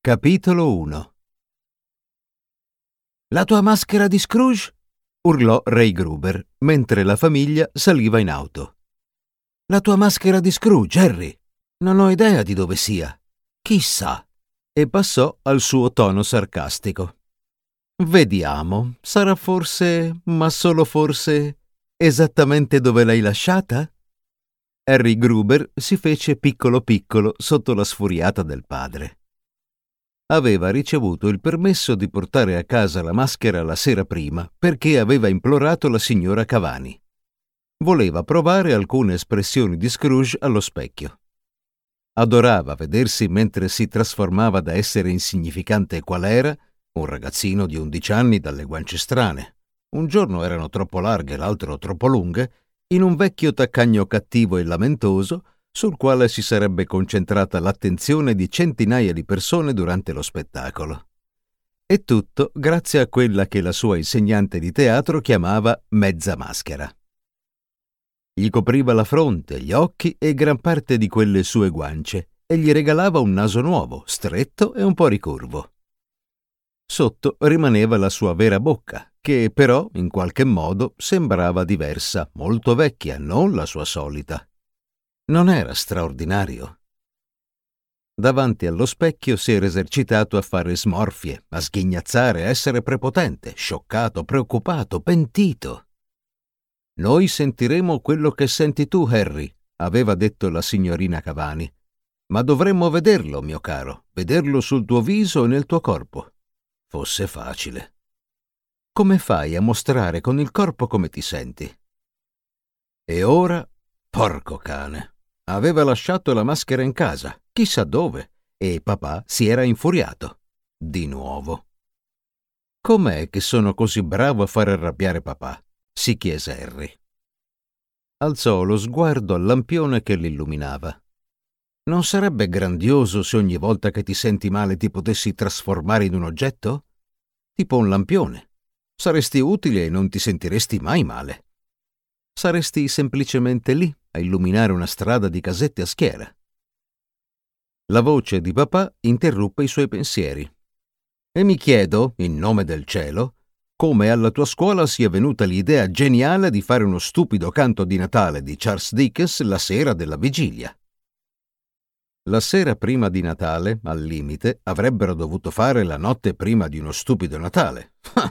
Capitolo 1. La tua maschera di Scrooge? Urlò Ray Gruber, mentre la famiglia saliva in auto. La tua maschera di Scrooge, Harry? Non ho idea di dove sia. Chissà. E passò al suo tono sarcastico. Vediamo, sarà forse, ma solo forse, esattamente dove l'hai lasciata? Harry Gruber si fece piccolo piccolo sotto la sfuriata del padre. Aveva ricevuto il permesso di portare a casa la maschera la sera prima perché aveva implorato la signora Cavani. Voleva provare alcune espressioni di Scrooge allo specchio. Adorava vedersi mentre si trasformava da essere insignificante qual era, un ragazzino di 11 anni dalle guance strane. Un giorno erano troppo larghe, l'altro troppo lunghe, in un vecchio taccagno cattivo e lamentoso sul quale si sarebbe concentrata l'attenzione di centinaia di persone durante lo spettacolo. E tutto grazie a quella che la sua insegnante di teatro chiamava mezza maschera. Gli copriva la fronte, gli occhi e gran parte di quelle sue guance e gli regalava un naso nuovo, stretto e un po' ricurvo. Sotto rimaneva la sua vera bocca, che però in qualche modo sembrava diversa, molto vecchia, non la sua solita. Non era straordinario. Davanti allo specchio si era esercitato a fare smorfie, a sghignazzare, a essere prepotente, scioccato, preoccupato, pentito. «Noi sentiremo quello che senti tu, Harry», aveva detto la signorina Cavani. «Ma dovremmo vederlo, mio caro, vederlo sul tuo viso e nel tuo corpo. Fosse facile. Come fai a mostrare con il corpo come ti senti?» E ora, porco cane, aveva lasciato la maschera in casa, chissà dove, e papà si era infuriato. Di nuovo. «Com'è che sono così bravo a far arrabbiare papà?» si chiese Harry. Alzò lo sguardo al lampione che l'illuminava. «Non sarebbe grandioso se ogni volta che ti senti male ti potessi trasformare in un oggetto? Tipo un lampione. Saresti utile e non ti sentiresti mai male. Saresti semplicemente lì a illuminare una strada di casette a schiera». La voce di papà interruppe i suoi pensieri. «E mi chiedo, in nome del cielo, come alla tua scuola sia venuta l'idea geniale di fare uno stupido canto di Natale di Charles Dickens la sera della vigilia». La sera prima di Natale, al limite, avrebbero dovuto fare la notte prima di uno stupido Natale.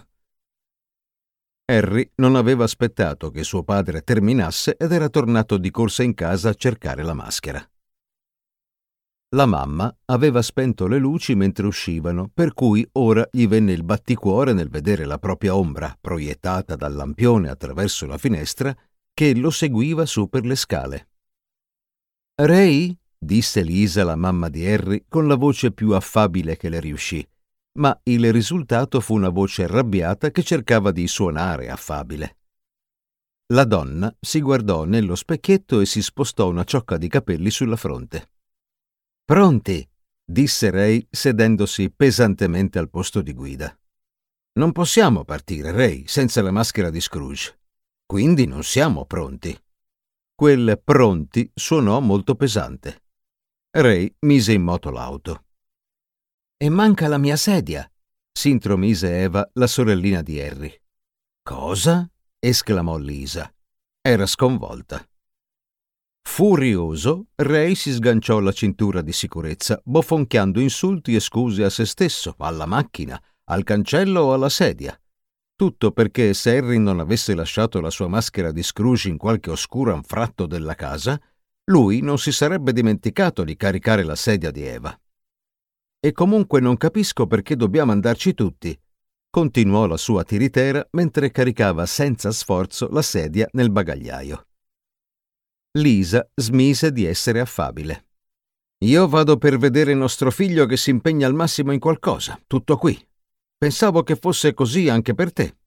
Harry non aveva aspettato che suo padre terminasse ed era tornato di corsa in casa a cercare la maschera. La mamma aveva spento le luci mentre uscivano, per cui ora gli venne il batticuore nel vedere la propria ombra, proiettata dal lampione attraverso la finestra, che lo seguiva su per le scale. «Ray?» disse Lisa, la mamma di Harry, con la voce più affabile che le riuscì, ma il risultato fu una voce arrabbiata che cercava di suonare affabile. La donna si guardò nello specchietto e si spostò una ciocca di capelli sulla fronte. «Pronti?» disse Ray, sedendosi pesantemente al posto di guida. «Non possiamo partire, Ray, senza la maschera di Scrooge. Quindi non siamo pronti». Quel «pronti» suonò molto pesante. Ray mise in moto l'auto. «E manca la mia sedia», si intromise Eva, la sorellina di Harry. «Cosa?» esclamò Lisa. Era sconvolta. Furioso, Ray si sganciò la cintura di sicurezza, bofonchiando insulti e scuse a se stesso, alla macchina, al cancello o alla sedia. Tutto perché se Harry non avesse lasciato la sua maschera di Scrooge in qualche oscuro anfratto della casa, lui non si sarebbe dimenticato di caricare la sedia di Eva. «E comunque non capisco perché dobbiamo andarci tutti», continuò la sua tiritera mentre caricava senza sforzo la sedia nel bagagliaio. Lisa smise di essere affabile. «Io vado per vedere nostro figlio che si impegna al massimo in qualcosa, tutto qui. Pensavo che fosse così anche per te».